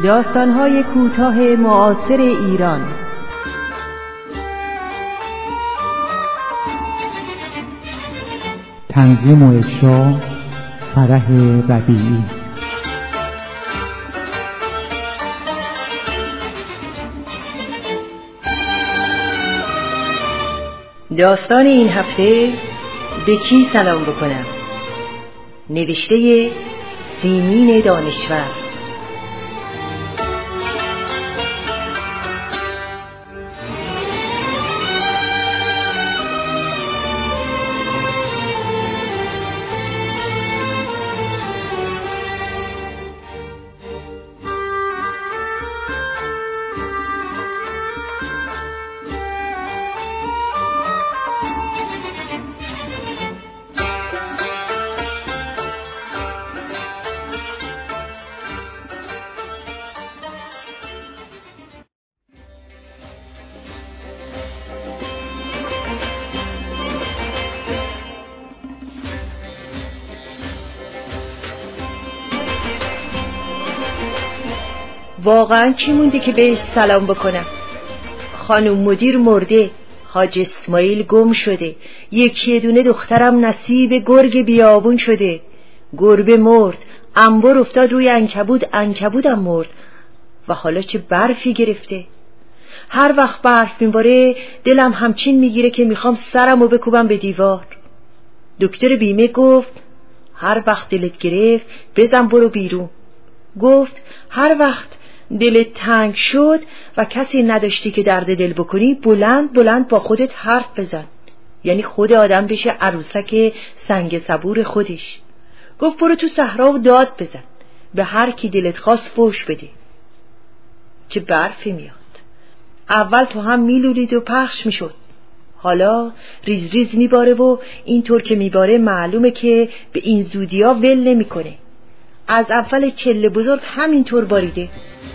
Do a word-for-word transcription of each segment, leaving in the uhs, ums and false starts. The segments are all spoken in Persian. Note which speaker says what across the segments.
Speaker 1: داستان‌های کوتاه معاصر ایران.
Speaker 2: تنظیم و اجرا فرح ربیعی.
Speaker 1: داستان این هفته به کی سلام بکنم، نوشته سیمین دانشور. واقعا چی مونده که بهش سلام بکنم؟ خانم مدیر مرده، حاج اسماعیل گم شده، یکی دونه دخترم نصیب گرگ بیابون شده، گربه مرد، انبر افتاد روی عنکبوت، عنکبوتم مرد و حالا چه برفی گرفته. هر وقت برف میباره دلم همچین میگیره که میخوام سرمو بکوبم به دیوار. دکتر بیمه گفت هر وقت دلت گرفت بزن برو بیرون. گفت هر وقت دلت تنگ شد و کسی نداشتی که درد دل بکنی، بلند بلند با خودت حرف بزن. یعنی خود آدم بشه عروسک سنگ صبور خودش. گفت برو تو صحرا و داد بزن، به هر کی دلت خواست فوش بده. چه برفی میاد. اول تو هم میلولید و پخش میشد، حالا ریز ریز میباره و اینطور که میباره معلومه که به این زودیا ول نمیکنه. از اول چله بزرگ همینطور باریده.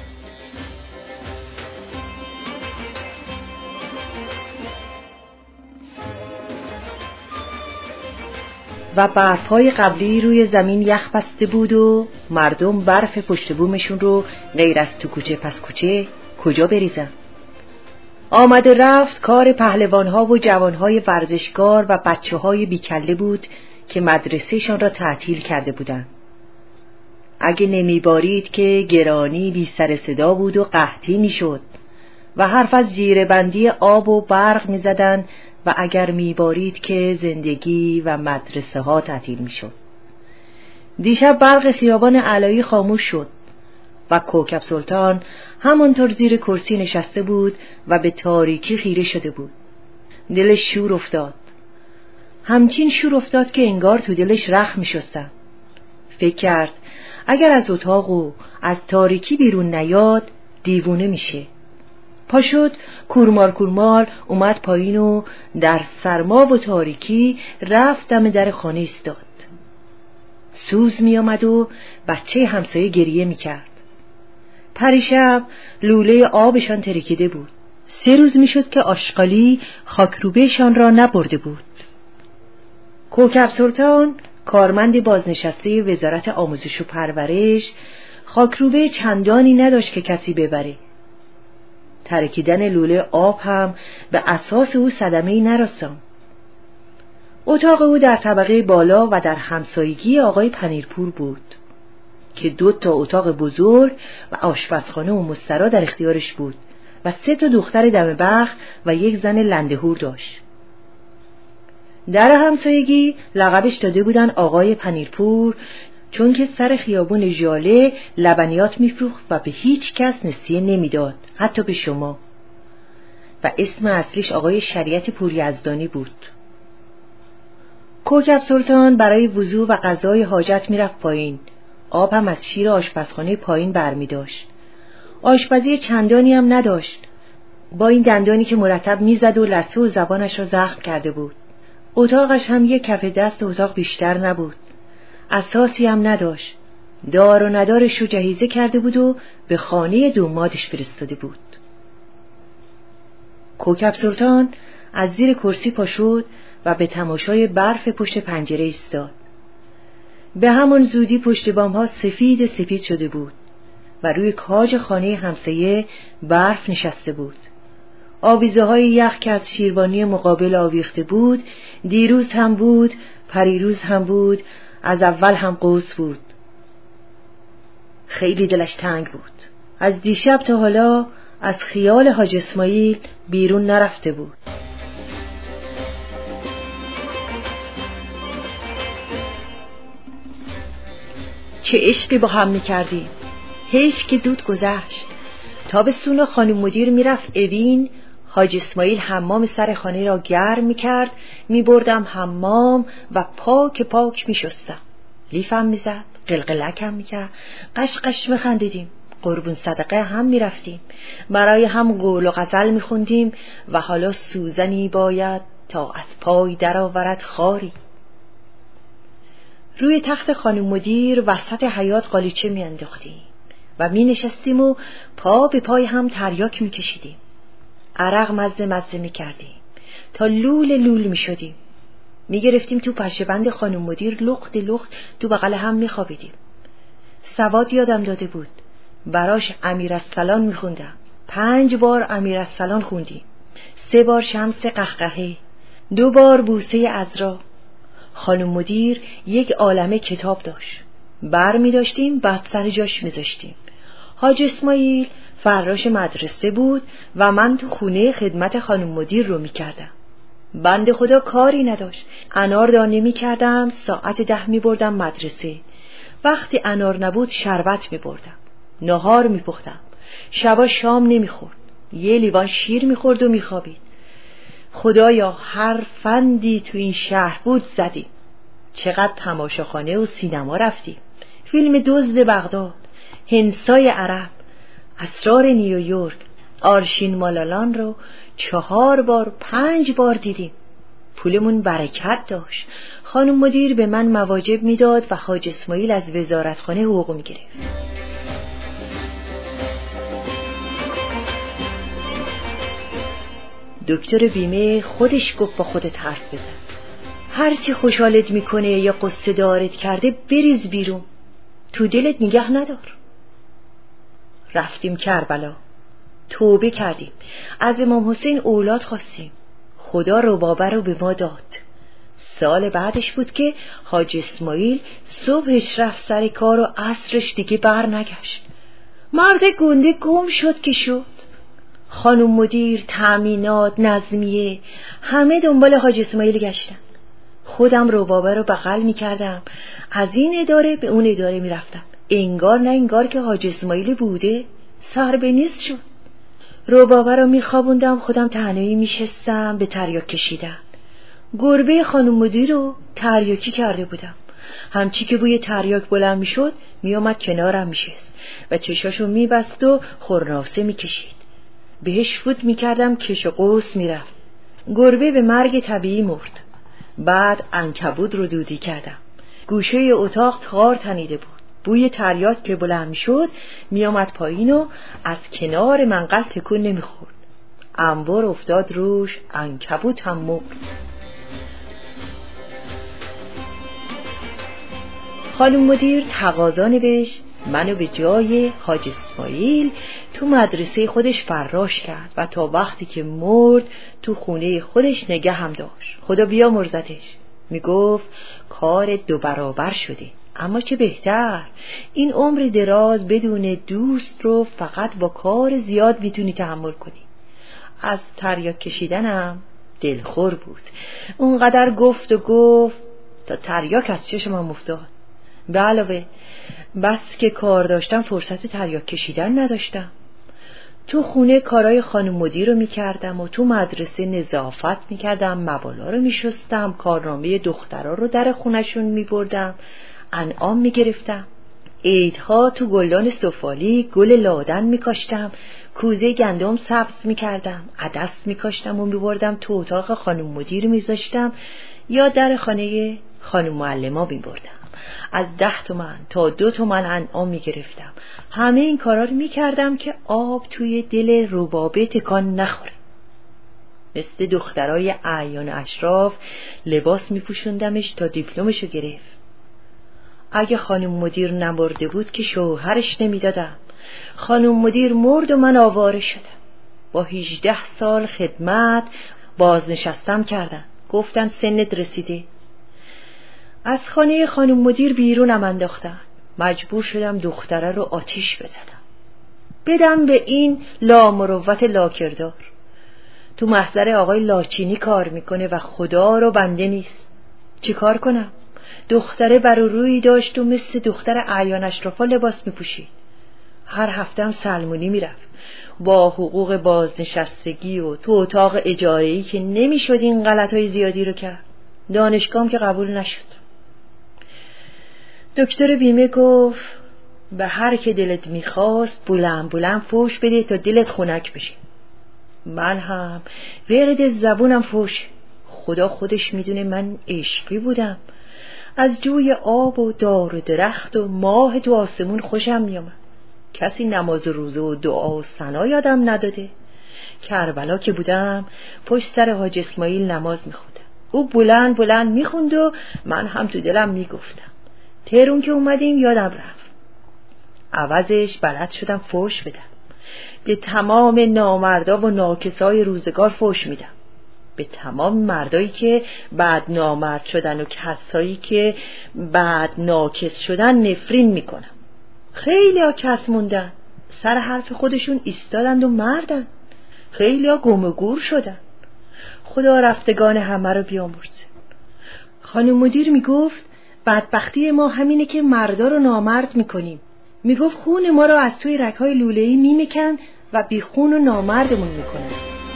Speaker 1: و برف‌های قبلی روی زمین یخ بسته بود و مردم برف پشت بومشون رو غیر از تو کوچه پس کوچه کجا بریزن؟ آمد رفت کار پهلوان‌ها و جوان‌های ورزشکار و بچه‌های بیکله بود که مدرسه‌شان را تعطیل کرده بودند. اگه نمیبارید که گرانی بی سر صدا بود و قحطی میشد و حرف از جیره‌بندی آب و برق میزدن و اگر میبارید که زندگی و مدرسه ها تعطیل میشد. دیشب برق خیابان علایی خاموش شد و کوکب سلطان همانطور زیر کرسی نشسته بود و به تاریکی خیره شده بود. دلش شور افتاد، همچین شور افتاد که انگار تو دلش رخ میشستن. فکر کرد اگر از اتاق و از تاریکی بیرون نیاد دیوونه میشه. پا شد کورمال کورمال اومد پایین و در سرما و تاریکی رفت دم در خانه ایستاد. سوز می آمد و بچه همسایه گریه می کرد. پریشب لوله آبشان ترکیده بود. سه روز می شد که آشغالی خاکروبهشان را نبرده بود. کوکب سلطان کارمند بازنشسته وزارت آموزش و پرورش خاکروبه چندانی نداشت که کسی ببره. ترکیدن لوله آب هم به اساس او صدمه‌ای نرساند. اتاق او در طبقه بالا و در همسایگی آقای پنیرپور بود که دو تا اتاق بزرگ و آشپزخانه و مسترا در اختیارش بود و سه تا دختر دم بخ و یک زن لندهور داشت. در همسایگی لقبش داده بودن آقای پنیرپور چون که سر خیابون ژاله لبنیات میفروخت و به هیچ کس نسیه نمیداد، حتی به شما. و اسم اصلیش آقای شریعت پوریزدانی بود. کوکب سلطان برای وضو و قضای حاجت میرفت پایین. آب هم از شیر آشپزخانه پایین برمی داشت. آشپزی چندانی هم نداشت، با این دندانی که مرتب میزد و لثه و زبانش را زخم کرده بود. اتاقش هم یک کف دست اتاق بیشتر نبود. اساسی هم نداشت. دار و ندارش رو جهیزه کرده بود و به خانه دومادش فرستاده بود. کوکب سلطان از زیر کرسی پا شد و به تماشای برف پشت پنجره ایستاد. به همان زودی پشت بام‌ها سفید سفید شده بود و روی کاج خانه همسایه برف نشسته بود. آویزه های یخ که از شیروانی مقابل آویخته بود، دیروز هم بود، پریروز هم بود، از اول هم قوس بود. خیلی دلش تنگ بود. از دیشب تا حالا از خیال حاج اسماعیل بیرون نرفته بود. چه عشقی با هم میکردیم. حیف که زود گذشت. تابستون خانم مدیر میرفت اوین، حاج اسماعیل حمام سر خانه را گرم میکرد، میبردم حمام و پاک پاک میشستم. لیفم میزد، قلقلکم میکرد، قش قش میخندیدیم، قربون صدقه هم میرفتیم، برای هم قول و غزل میخوندیم و حالا سوزنی باید تا از پای در آورد خاری. روی تخت خانم مدیر وسط حیاط قالیچه میانداختیم و می نشستیم و پا به پای هم تریاک می کشیدیم. عرق مزه مزه می کردیم تا لول لول می شدیم. می گرفتیم تو پشه‌بند خانم مدیر لخت لخت تو بغل هم می خوابیدیم. سواد یادم داده بود. براش امیرالسلام می خوندم. پنج بار امیرالسلام خوندیم. سه بار شمس قهقهه. دو بار بوسه عذرا. خانم مدیر یک عالمه کتاب داشت. بر می داشتیم، بعد سر جاش می زاشتیم. حاج اسماعیل فراش مدرسه بود و من تو خونه خدمت خانم مدیر رو می کردم. بنده خدا کاری نداشت. انار دانه می کردم، ساعت ده می بردم مدرسه. وقتی انار نبود شربت می بردم. نهار می پختم. شبا شام نمی خورد. یه لیوان شیر می خورد و می خوابید. خدایا هر فندی تو این شهر بود زدیم. چقدر تماشاخانه و سینما رفتیم. فیلم دزد بغداد، هندسای عرب، اسرار نیویورک، آرشین مالالان رو چهار بار پنج بار دیدیم. پولمون برکت داشت. خانم مدیر به من مواجب میداد و حاج اسماعیل از وزارتخانه حقوق میگرفت. دکتر بیمه خودش گفت با خودت حرف بزن. هرچی خوشحالت میکنه یا قصه دارت کرده بریز بیرون. تو دلت نگه ندار. رفتیم کربلا. توبه کردیم. از امام حسین اولاد خواستیم. خدا ربابه رو به ما داد. سال بعدش بود که حاج اسماعیل صبحش رفت سر کار و عصرش دیگه بر نگشت. مرد گنده گم شد که شد. خانم مدیر، تأمینات، نظمیه، همه دنبال حاج اسماعیل گشتن. خودم ربابه رو بغل می کردم. از این اداره به اون اداره می رفتم. انگار نه انگار که حاج اسماعیل بوده. سر به نیست شد. ربابه رو می خوابوندم، خودم تنهایی می شستم به تریاک کشیدن. گربه خانم مدیر رو تریاکی کرده بودم. همچی که بوی تریاک بلند می شد می آمد کنارم می شست و چشاشو می بست و خرناسه می کشید. بهش فوت می کردم، کش و قوس می رفت. گربه به مرگ طبیعی مرد. بعد عنکبوت رو دودی کردم. گوشه اتاق تار تنیده بود. بوی تریاک که بلند می شد می آمد پایین و از کنار منقل تکون نمی خورد. انبار افتاد روش، عنکبوت هم مرد. خانم مدیر تقاضا نوشت منو به جای حاج اسماعیل تو مدرسه خودش فراش کرد و تا وقتی که مرد تو خونه خودش نگه هم داشت. خدا بیامرزتش. میگفت کار دو برابر شده، اما چه بهتر. این عمر دراز بدون دوست رو فقط با کار زیاد میتونی تحمل کنی. از تریاک کشیدنم دلخور بود. اونقدر گفت و گفت تا تریاک از چشمم افتاد. به علاوه بس که کار داشتم فرصت تریاک کشیدن نداشتم. تو خونه کارهای خانم مدیر رو میکردم و تو مدرسه نظافت میکردم، مبالا رو میشستم، کارنامه دخترها رو در خونشون میبردم، انعام میگرفتم. عیدها تو گلدان سفالی گل لادن میکاشتم، کوزه گندم سبز میکردم، عدس میکاشتم و میبردم تو اتاق خانم مدیر میذاشتم یا در خانه خانم معلما میبردم. از ده تومن تا دو تومن انعام میگرفتم. همه این کارا رو میکردم که آب توی دل ربابه تکان نخوره. مثل دخترای اعیان اشراف لباس میپوشوندمش تا دیپلمشو گرفت. اگه خانم مدیر نبرده بود که شوهرش نمیدادم. خانم مدیر مرد و من آواره شدم. با هجده سال خدمت بازنشستم کردن. گفتن سنت رسیده. از خانه خانم مدیر بیرونم انداختن. مجبور شدم دختره رو آتیش بزنم، بدم به این لامروت لاکردار. تو محضر آقای لاچینی کار میکنه و خدا رو بنده نیست. چی کار کنم؟ دختره برو روی داشت و مثل دختر اعیان اشرافا لباس میپوشید. هر هفتم سلمونی میرفت با حقوق بازنشستگی و تو اتاق اجاره‌ای که نمیشد این غلطای زیادی رو کرد. دانشگاهم که قبول نشد. دکتر بیمه گفت به هر که دلت میخواست بلند بلند فوش بده تا دلت خنک بشه. من هم ورد زبونم فوش. خدا خودش میدونه من عشقی بودم. از جوی آب و دار و درخت و ماه تو آسمون خوشم میامد. کسی نماز و روزه و دعا و ثنا یادم نداده. کربلا که بودم پشت سر حاج اسماعیل نماز میخوندم. او بلند بلند میخوند و من هم تو دلم میگفتم. تهرون که اومدیم یادم رفت. عوضش بلد شدم فوش بدم. به تمام نامردا و ناکسای روزگار فوش میدم. به تمام مردایی که بعد نامرد شدن و کسایی که بعد ناکس شدن نفرین میکنم. خیلی ها کس موندن، سر حرف خودشون ایستادند و مردن. خیلی ها گم و گور شدن. خدا رفتگان همه رو بیامرزه. خانم مدیر میگفت بدبختی ما همینه که مردا رو نامرد میکنیم. میگفت خون ما رو از توی رگ‌های لوله‌ای میمکن و بی خون و نامردمون میکنن.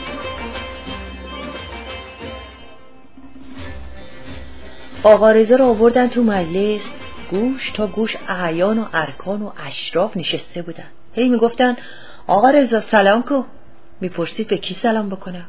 Speaker 1: آقا رضا رو آوردن تو مجلس. گوش تا گوش اعیان و ارکان و اشراف نشسته بودن. هی میگفتن آقا رضا سلام کو. میپرسید به کی سلام بکنم.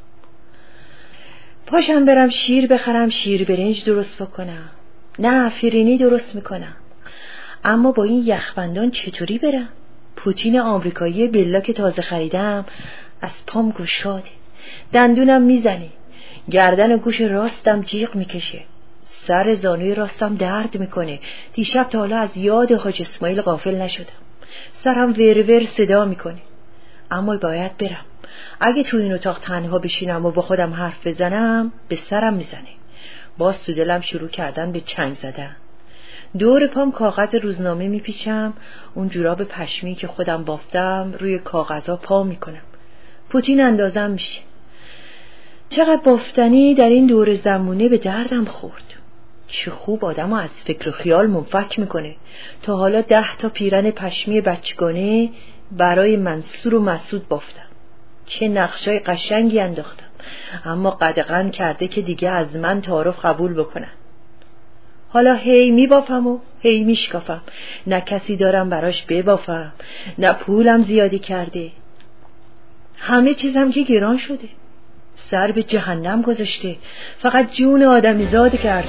Speaker 1: پاشم برم شیر بخرم، شیر برنج درست بکنم. نه فرینی درست میکنم. اما با این یخبندان چطوری برم؟ پوتین آمریکایی بلا که تازه خریدم از پام گشاده. دندونم میزنه. گردن و گوش راستم جیغ میکشه. سر زانوی راستم درد میکنه. دیشب تا حالا از یاد حاج اسماعیل غافل نشدم. سرم ورور صدا میکنه. اما باید برم. اگه تو این اتاق تنها بشینم و با خودم حرف بزنم به سرم میزنه. باز تو دلم شروع کردن به چنگ زدن. دور پام کاغذ روزنامه میپیچم. اون جوراب پشمی که خودم بافتم روی کاغذها پا میکنم. پوتین اندازم میشه. چقدر بافتنی در این دور زمونه به دردم خورد. چه خوب آدمو از فکر و خیال منفک میکنه. تا حالا ده تا پیرن پشمی بچگانه برای منصور و مسعود بافتم. چه نقشای قشنگی انداختم. اما قدغن کرده که دیگه از من تعارف قبول بکنن. حالا هی میبافم و هی میشکافم. نه کسی دارم براش ببافم، نه پولم زیادی کرده. همه چیزم که گران شده. سر به جهنم گذاشته. فقط جون آدمی زاده کرده.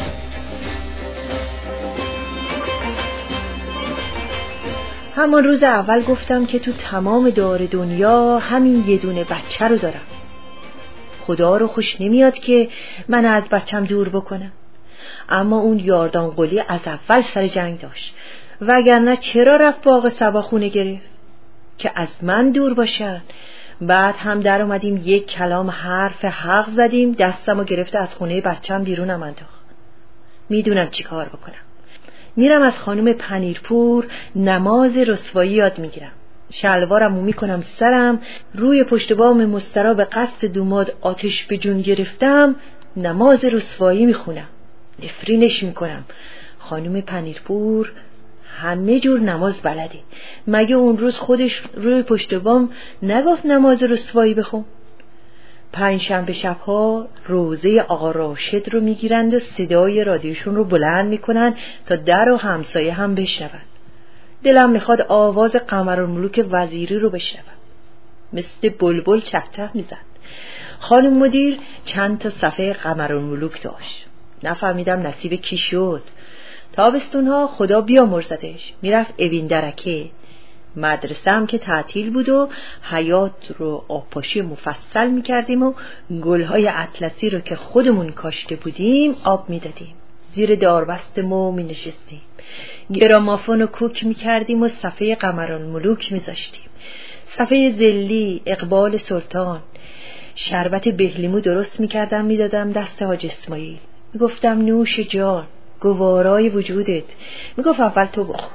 Speaker 1: همان روز اول گفتم که تو تمام دار دنیا همین یه دونه بچه رو دارم. خدا رو خوش نمیاد که من از بچم دور بکنم. اما اون یاردان قلی از اول سر جنگ داشت. وگرنه چرا رفت باغ سبا خونه گرفت؟ که از من دور باشن. بعد هم در اومدیم یک کلام حرف حق زدیم. دستمو گرفته از خونه بچم بیرونم انداخت. میدونم چی کار بکنم. میرم از خانم پنیرپور نماز رسوایی یاد میگیرم. شلوارمو میکنم سرم. روی پشت بام مسترا به قصد دوماد آتش به جون گرفتم. نماز رسوایی میخونم. نفرینش میکنم. خانم پنیرپور همه جور نماز بلده. مگه اون روز خودش روی پشت بام نگفت نماز رسوایی بخون؟ پنج شنبه شبها روزه آقا راشد رو میگیرند و صدای رادیوشون رو بلند میکنن تا در و همسایه هم بشنون. دلم میخواد آواز قمرالملوک وزیری رو بشنوم. مثل بلبل چه چه میزد. خانم مدیر چند تا صفحه قمرالملوک داشت. نفهمیدم نصیب کی شد. تابستونها خدا بیامرزدش میرفت اوین درکه. مدرسه هم که تعطیل بود و حیاط رو آبپاشی مفصل میکردیم و گلهای اطلسی رو که خودمون کاشته بودیم آب میدادیم. زیر داربست مو می نشستیم. گرامافون رو کوک میکردیم و صفحه قمرالملوک میذاشتیم، صفحه زلی، اقبال سلطان. شربت بهلیمو درست میکردم میدادم دست حاج اسماعیل، میگفتم نوش جان، گوارای وجودت. میگفت اول تو بخور.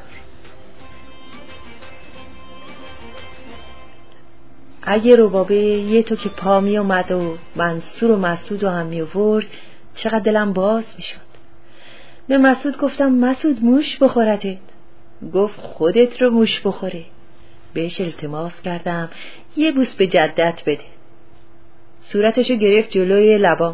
Speaker 1: اگه ربابه یه تو که پا می اومد و منصور و مسعود رو هم می آورد چقدر دلم باز می شد. به مسعود گفتم مسعود موش بخورتت. گفت خودت رو موش بخوره. بهش التماس کردم یه بوس به جدت بده. صورتشو گرفت جلوی لبام.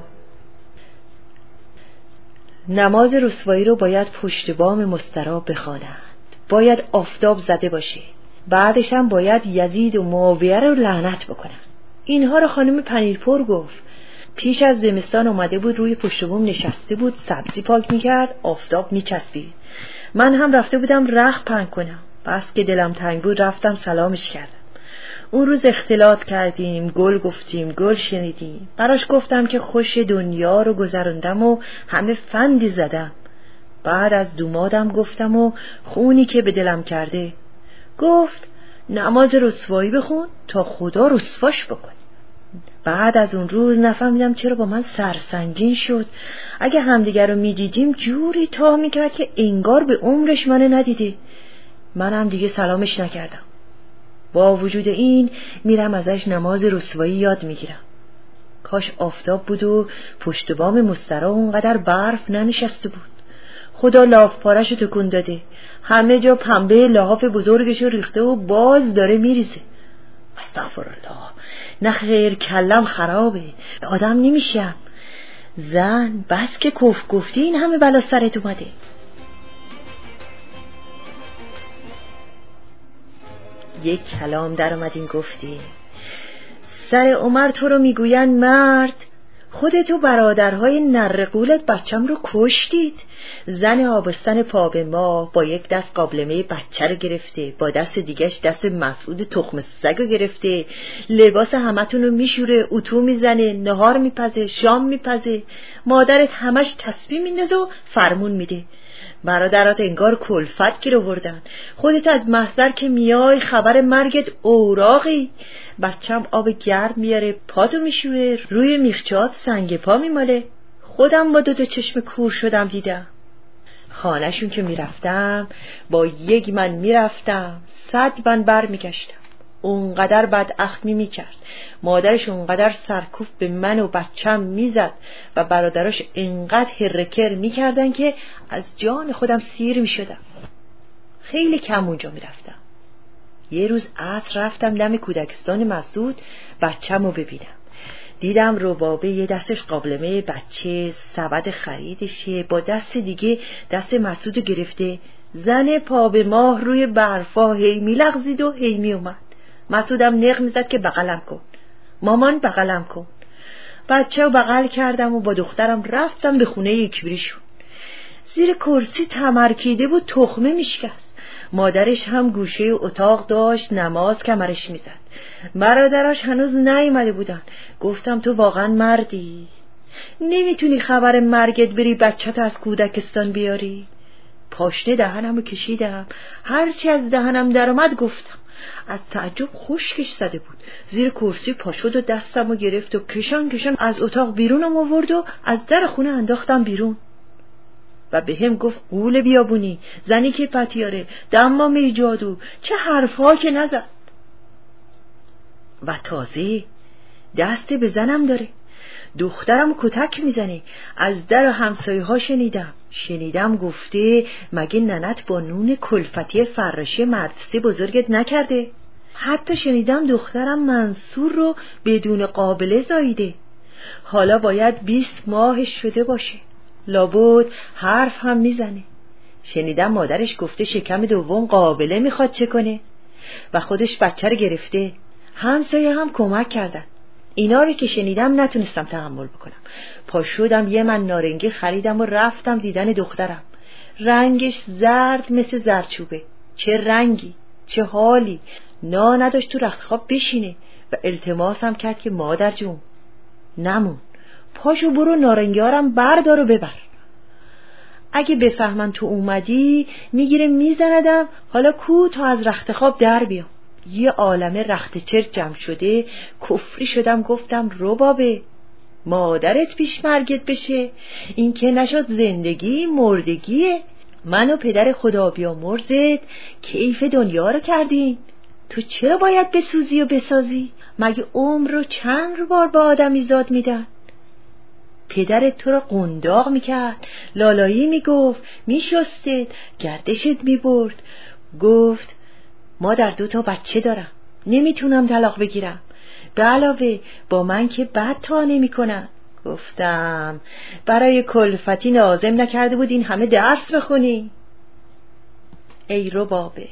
Speaker 1: نماز رسوایی رو باید پشت بام مسترا بخوانند، باید آفتاب زده باشه، بعدش هم باید یزید و معاویه رو لعنت بکنن. اینها رو خانم پنیرپور گفت. پیش از زمستان اومده بود روی پشت بوم نشسته بود، سبزی پاک میکرد، آفتاب میچسبید. من هم رفته بودم رخت پهن کنم، بس که دلم تنگ بود رفتم سلامش کردم. اون روز اختلاط کردیم، گل گفتیم، گل شنیدیم. براش گفتم که خوش دنیا رو گذراندم و همه فندی زدم. بعد از دومادم گفتم و خونی که به دلم کرده. گفت نماز رسوایی بخون تا خدا رسواش بکن. بعد از اون روز نفهمیدم چرا با من سرسنگین شد. اگه همدیگر رو میدیدیم جوری تا میکرد که انگار به عمرش منو ندیده. منم دیگه سلامش نکردم. با وجود این میرم ازش نماز رسوایی یاد میگیرم. کاش آفتاب بود و پشت بام مسترا اونقدر برف ننشسته بود. خدا لاف پارشو تکون داده، همه جا پنبه لحاف بزرگشو ریخته و باز داره میریزه. استغفرالله، نه خیر کلم خرابه، آدم نمیشم. زن بس که کف گفتی این همه بلا سرت اومده. یک کلام در اومد این گفتی. سر عمر تو رو میگوین مرد، خودتو برادرهای نرقولت بچم رو کشتید. زن آبستن پا به ما با یک دست قابلمه بچه رو گرفته، با دست دیگش دست مسعود تخم سگ رو گرفته، لباس همتون رو میشوره، اتو میزنه، نهار میپزه، شام میپزه. مادرت همش تسبیح میندازه و فرمون میده. برادرات انگار کلفت گیر آوردن. خودت از محضر که میای خبر مرگت اوراقی. بچم آب گرم میاره، پاتو میشوره، روی میخچات سنگ پا میماله. خودم با دو تا چشم کور شدم دیدم. خانهشون که میرفتم با یک من میرفتم، صد من بر میگشتم. اونقدر بد اخمی میکرد. مادرش اونقدر سرکوف به من و بچم میزد و برادراش انقدر هرکر میکردن که از جان خودم سیر میشدم. خیلی کم اونجا میرفتم. یه روز عصر رفتم دم کودکستان مسعود بچم رو ببینم. دیدم ربابه یه دستش قابلمه بچه، سبد خریدشه، با دست دیگه دست مسعود گرفته. زن پا به ماه روی برفا هی میلغزید و هی می اومد. مسعودم نق میزد که بغلم کن، مامان بغلم کن. بچه رو بغل کردم و با دخترم رفتم به خونه یکبریشون. زیر کرسی تمرکیده بود، تخمه میشکست. مادرش هم گوشه اتاق داشت، نماز کمرش میزد. برادراش هنوز نیامده بودن. گفتم تو واقعا مردی؟ نمیتونی خبر مرگت بری بچت از کودکستان بیاری؟ پاشنه دهنمو کشیدم، هرچی از دهنم در اومد گفتم. از تعجب خشکش زده بود. زیر کرسی پا شد و دستمو گرفت و کشان کشان از اتاق بیرونم آورد و از در خونه انداختم بیرون. و به هم گفت قول بیابونی، زنی که پتیاره، دمامه جادو، چه حرفها که نزد. و تازه دست به زنم داره، دخترم کتک میزنه. از در همسایه ها شنیدم شنیدم گفته مگه ننت با نون کلفتی فراشی مدرسه بزرگت نکرده؟ حتی شنیدم دخترم منصور رو بدون قابله زاییده. حالا باید بیست ماهش شده باشه. لابد حرف هم میزنه. شنیدم مادرش گفته شکم دوم قابله میخواد چه کنه و خودش بچه رو گرفته. همسایه هم کمک کردن. اینا رو که شنیدم نتونستم تحمل بکنم. پا شدم یه من نارنگی خریدم و رفتم دیدن دخترم. رنگش زرد مثل زردچوبه. چه رنگی، چه حالی. نا نداشت تو رختخواب بشینه و التماسم کرد که مادر جون نمون، پاشو برو نارنگیارم بردار و ببر. اگه بفهمن تو اومدی میگیره میزندم. حالا کو تا از رخت خواب در بیام. یه عالمه رخت چرک جمع شده. کفری شدم گفتم ربابه، مادرت پیش مرگت بشه، این که نشد زندگی مردگیه. من و پدر خدا بیامرزت کیف دنیا رو کردیم، تو چرا باید بسوزی و بسازی؟ مگه عمر رو چند رو بار به آدمی زاد میدن؟ پدرت تو رو قنداق میکرد، لالایی میگفت، میشستت، گردشت میبرد. گفت مادر دو تا بچه دارم، نمیتونم طلاق بگیرم، به علاوه با من که بد تا نمی کنن. گفتم برای کلفتی لازم نکرده بود این همه درس بخونی. ای ربابه،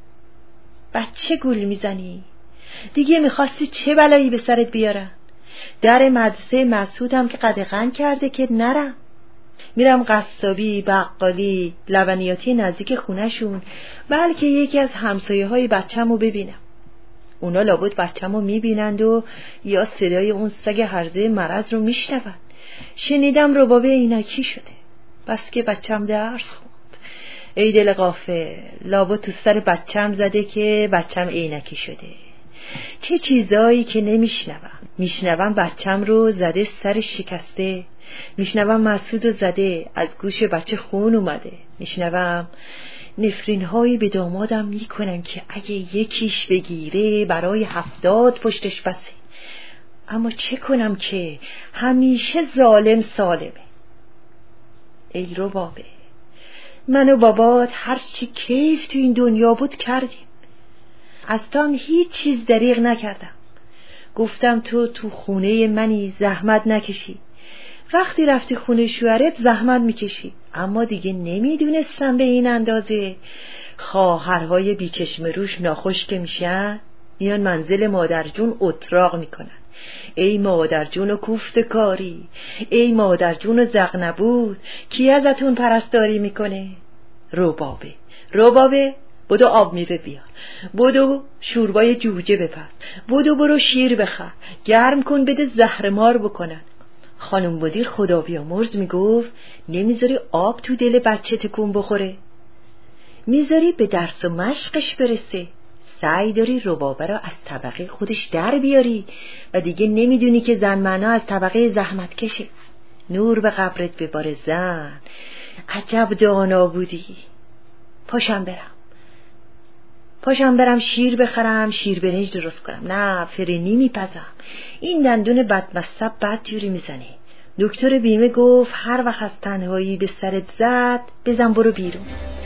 Speaker 1: بچه گول میزنی؟ دیگه میخواستی چه بلایی به سرت بیارن؟ در مدرسه مسعودم که قدغن کرده که نرم. میرم قصابی، بقالی، لبنیاتی نزدیک خونهشون، بلکه یکی از همسایه های بچه‌مو ببینم. اونا لابد بچه‌مو میبینند و یا صدای اون سگ هرزه مرض رو میشنون. شنیدم ربابه عینکی شده، بس که بچه‌م درس خوند. ای دل غافل، لابد تو سر بچه‌م زده که بچه‌م عینکی شده. چه چیزایی که نمیشنوم. میشنوم بچه‌م رو زده سر شکسته، میشنوم مسعود رو زده از گوش بچه خون اومده، میشنوم نفرین هایی به دامادم میکنن که اگه یکیش بگیره برای هفتاد پشتش بسه. اما چه کنم که همیشه ظالم سالمه. ای ربابه، من و بابات هرچی کیف تو این دنیا بود کردیم، از تو هم هیچ چیز دریغ نکردم. گفتم تو تو خونه منی، زحمت نکشی. وقتی رفتی خونه شوهرت زحمت میکشی. اما دیگه نمیدونستم به این اندازه. خواهرهای بیچشم روش ناخوش که میشن میان منزل مادر جون اتراق میکنن. ای مادر جون و کوفت کاری، ای مادر جون و زغنبود، کی ازتون پرستاری میکنه؟ ربابه، ربابه، بدو آب میوه بیار، بدو شوربای جوجه بپز، بدو برو شیر بخر، گرم کن بده زهرمار بکنن. خانم مدیر خدا بیامرز میگفت نمیذاری آب تو دل بچه تکون بخوره، میذاری به درس و مشقش برسه. سعی داری ربابه را از طبقه خودش در بیاری و دیگه نمیدونی که زن معنا از طبقه زحمت کشه. نور به قبرت بباره زن، عجب دانا بودی. پاشم برم پاشم برم شیر بخرم، شیر برنج درست کنم. نه فرنی میپزم، این دندون بدمصب بد جوری میزنه. دکتر بیمه گفت هر وقت از تنهایی به سرت زد بزن برو بیرون.